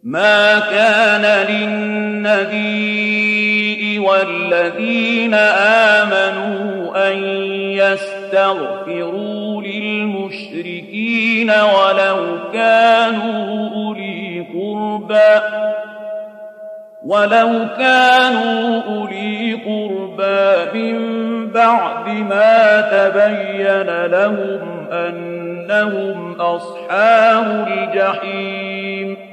ما كان للنبي والذين آمنوا أن يستغفروا للمشركين ولو كانوا أولي قربى من بعد ما تبين لهم أنهم أصحاب الجحيم